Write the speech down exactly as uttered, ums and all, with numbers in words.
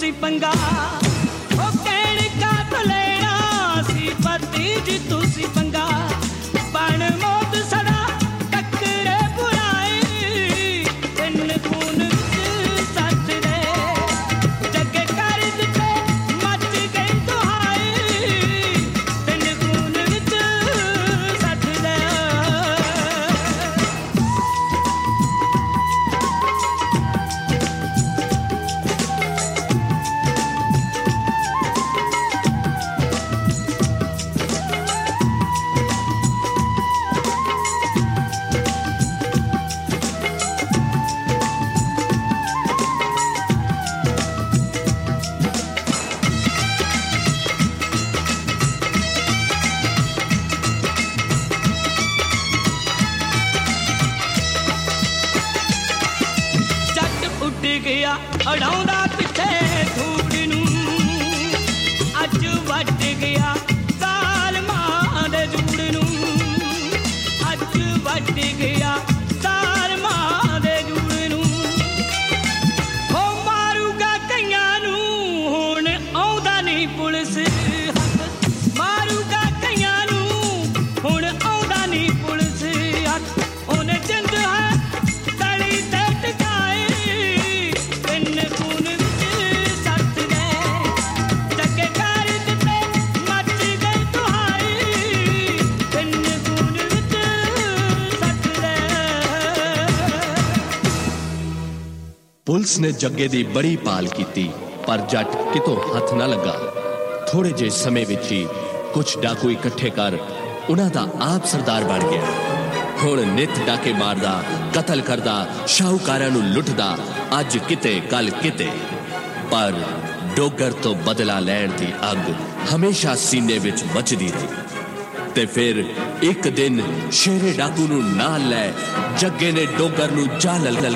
सी पंगा ओ कहण का तो लेना सी पति जी तू सी पंगा बन मौत सदा टकरे बुराई तिन खून विच सच दे जग कर दिते मच गई दुहाई तिन खून विच सच दे गया अड़ाउंदा पिछे धूड़ नूं अज वट गया साल मां दे जूड़ नूं अज वट गया साल मां दे जूड़ नूं हो मारूगा कईयां नूं हुण आउंदा नहीं पुलिस हथ मारूगा कईयां नूं हुण आउंदा नहीं पुलिस हथ ओने जिंद है तली ते टकाए पुलिस ने जग्गे दी बड़ी पाल कीती पर जट कितों हथ ना लगा। थोड़े जे समय विच ही कुछ डाकू इकट्ठे कर उन्हां दा आप सरदार बन गया। हुण नित डाके मारदा कतल करदा शाहूकारां नूं लुटदा अज किते कल किते पर डोगर तो बदला लैण दी अग हमेशा सीने विच मचदी रही। ते फिर एक दिन शेरे डाकू नूं नाल लै जग्गे ने डोगर नूं जा लल